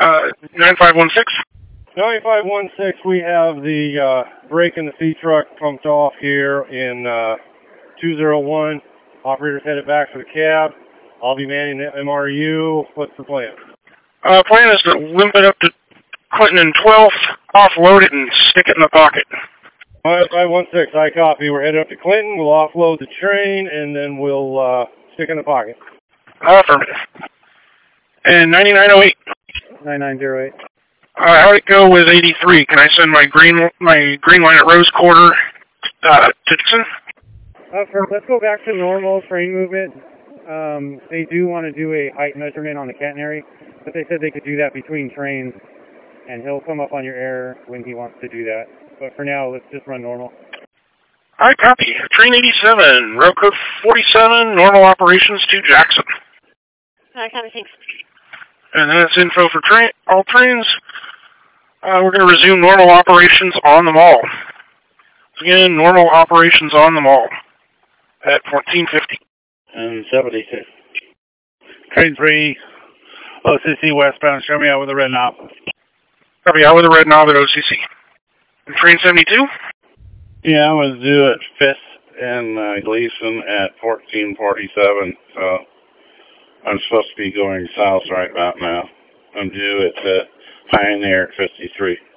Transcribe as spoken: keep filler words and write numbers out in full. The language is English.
Uh, nine five one six. nine five one six, we have the uh, brake in the feed truck pumped off here in uh, two zero one. Operator's headed back for the cab. I'll be manning the M R U. What's the plan? Uh, plan is to limp it up to Clinton and twelfth, offload it, and stick it in the pocket. nine five one six, I copy. We're headed up to Clinton. We'll offload the train, and then we'll uh, stick in the pocket. Affirmative. And ninety-nine oh eight. nine nine zero eight. Uh, how'd it go with eighty-three? Can I send my green my green line at Rose Quarter uh, to Dixon? Uh, for, let's go back to normal train movement. Um, they do want to do a height measurement on the catenary, but they said they could do that between trains, and he'll come up on your air when he wants to do that. But for now, let's just run normal. I copy. Train eighty-seven, row code forty-seven, normal operations to Jackson. I copy, thanks. And that's info for train all trains. Uh, we're going to resume normal operations on the mall. Again, normal operations on the mall at fourteen fifty. And seventy-six. Train three, O C C westbound, show me out with a red knob. Copy, out with a red knob at O C C. And train seventy-two? Yeah, I'm going to do it fifth and uh, Gleason at fourteen forty-seven, so I'm supposed to be going south right about now. I'm due at uh, Pioneer at fifty-three.